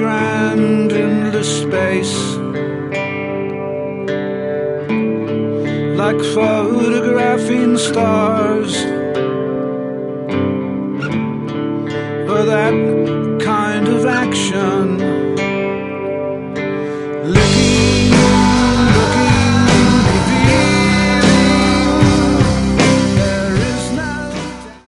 grand endless space, like photographing stars, or that kind of action